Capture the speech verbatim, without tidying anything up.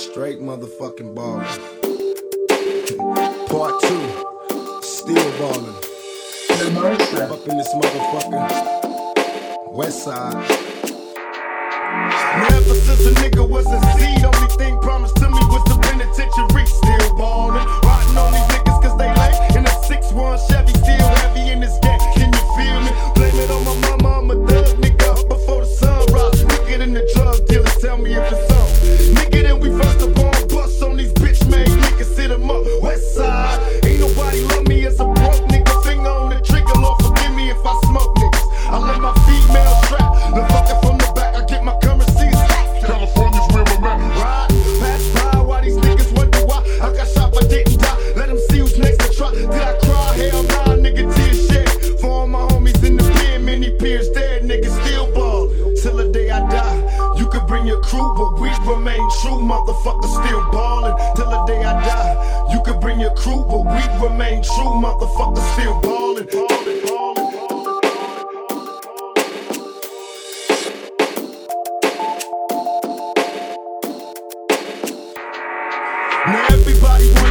Straight motherfucking ballin'. Part two, still ballin'. Up in this motherfucker, West Side. Now ever since a nigga was a seed, only thing promised to me was the penitentiary. Still ballin', riding on these niggas cause they lame. In a six one Chevy, still heavy in this game. Can you feel me? Blame it on my mama, I'm a thug nigga up before the sun rise. Quicker than the drug dealers, tell me if it's on. Nigga, then we first up on bus on these bitch made niggas, sit 'em up. West Side, ain't nobody love me as a broke nigga. Finger on the trigger, Lord forgive me if I smoke niggas. I let my female strap, the fucker from the back, I get my currency. California's where I'm at. Ride, pass by, why these niggas wonder why I got shot but didn't die. Let them see who's next to try. Did I cry? Hell nah, nigga, tears shed. For all my homies in the pen, many peers dead, niggas still ball. Till the day I die, you could bring your crew, but we remain true, motherfucker, still ballin'. Till the day I die, you could bring your crew, but we remain true, motherfucker, still ballin'. Ballin', ballin'. Now everybody wanna